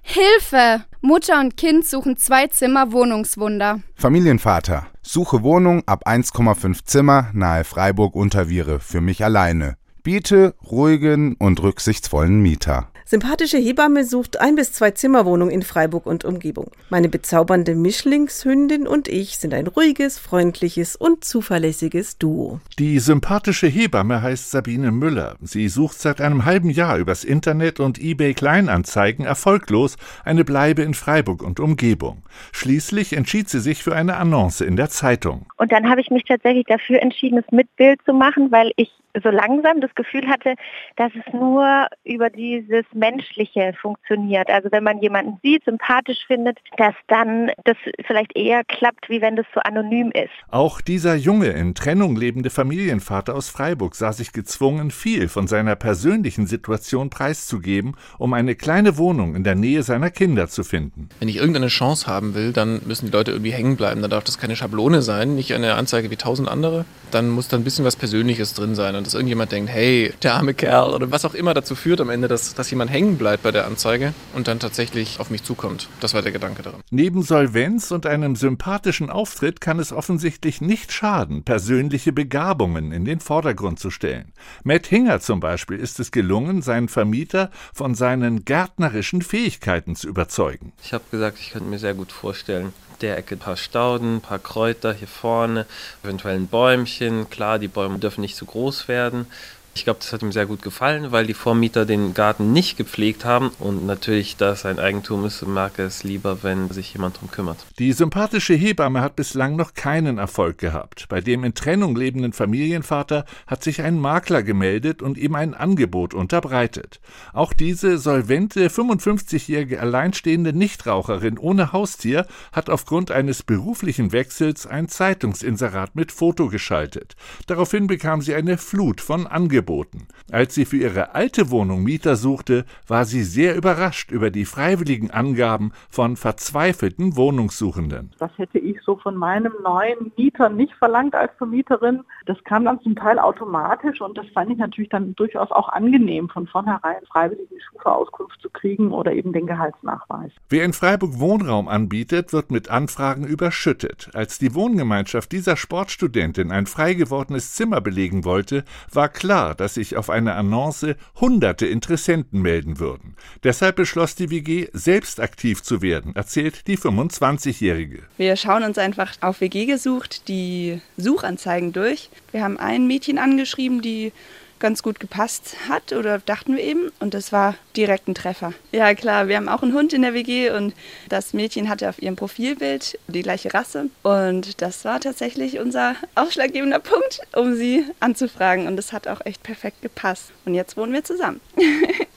Hilfe! Mutter und Kind suchen 2 Zimmer Wohnungswunder. Familienvater. Suche Wohnung ab 1,5 Zimmer nahe Freiburg-Unterviere für mich alleine. Biete ruhigen und rücksichtsvollen Mieter. Sympathische Hebamme sucht 1 bis 2 Zimmerwohnung in Freiburg und Umgebung. Meine bezaubernde Mischlingshündin und ich sind ein ruhiges, freundliches und zuverlässiges Duo. Die sympathische Hebamme heißt Sabine Müller. Sie sucht seit einem halben Jahr übers Internet und eBay Kleinanzeigen erfolglos eine Bleibe in Freiburg und Umgebung. Schließlich entschied sie sich für eine Annonce in der Zeitung. Und dann habe ich mich tatsächlich dafür entschieden, es mit Bild zu machen, weil ich so langsam das Gefühl hatte, dass es nur über dieses Menschliche funktioniert. Also wenn man jemanden sieht, sympathisch findet, dass dann das vielleicht eher klappt, wie wenn das so anonym ist. Auch dieser junge, in Trennung lebende Familienvater aus Freiburg sah sich gezwungen, viel von seiner persönlichen Situation preiszugeben, um eine kleine Wohnung in der Nähe seiner Kinder zu finden. Wenn ich irgendeine Chance haben will, dann müssen die Leute irgendwie hängen bleiben. Dann darf das keine Schablone sein, nicht eine Anzeige wie 1000 andere. Dann muss da ein bisschen was Persönliches drin sein und dass irgendjemand denkt, hey, der arme Kerl oder was auch immer dazu führt am Ende, dass jemand hängen bleibt bei der Anzeige und dann tatsächlich auf mich zukommt. Das war der Gedanke daran. Neben Solvenz und einem sympathischen Auftritt kann es offensichtlich nicht schaden, persönliche Begabungen in den Vordergrund zu stellen. Matt Hinger zum Beispiel ist es gelungen, seinen Vermieter von seinen gärtnerischen Fähigkeiten zu überzeugen. Ich habe gesagt, ich könnte mir sehr gut vorstellen, der Ecke ein paar Stauden, ein paar Kräuter hier vorne, eventuell ein Bäumchen. Klar, die Bäume dürfen nicht zu groß werden. Ich glaube, das hat ihm sehr gut gefallen, weil die Vormieter den Garten nicht gepflegt haben. Und natürlich, da es sein Eigentum ist, mag er es lieber, wenn sich jemand darum kümmert. Die sympathische Hebamme hat bislang noch keinen Erfolg gehabt. Bei dem in Trennung lebenden Familienvater hat sich ein Makler gemeldet und ihm ein Angebot unterbreitet. Auch diese solvente, 55-jährige alleinstehende Nichtraucherin ohne Haustier hat aufgrund eines beruflichen Wechsels ein Zeitungsinserat mit Foto geschaltet. Daraufhin bekam sie eine Flut von Angeboten. Als sie für ihre alte Wohnung Mieter suchte, war sie sehr überrascht über die freiwilligen Angaben von verzweifelten Wohnungssuchenden. Das hätte ich so von meinem neuen Mieter nicht verlangt als Vermieterin. Das kam dann zum Teil automatisch und das fand ich natürlich dann durchaus auch angenehm, von vornherein freiwillig die Schufa-Auskunft zu kriegen oder eben den Gehaltsnachweis. Wer in Freiburg Wohnraum anbietet, wird mit Anfragen überschüttet. Als die Wohngemeinschaft dieser Sportstudentin ein frei gewordenes Zimmer belegen wollte, war klar, dass sich auf eine Annonce hunderte Interessenten melden würden. Deshalb beschloss die WG, selbst aktiv zu werden, erzählt die 25-Jährige. Wir schauen uns einfach auf WG gesucht die Suchanzeigen durch. Wir haben ein Mädchen angeschrieben, die ganz gut gepasst hat, oder dachten wir eben, und das war direkt ein Treffer. Ja klar, wir haben auch einen Hund in der WG und das Mädchen hatte auf ihrem Profilbild die gleiche Rasse und das war tatsächlich unser ausschlaggebender Punkt, um sie anzufragen und das hat auch echt perfekt gepasst. Und jetzt wohnen wir zusammen.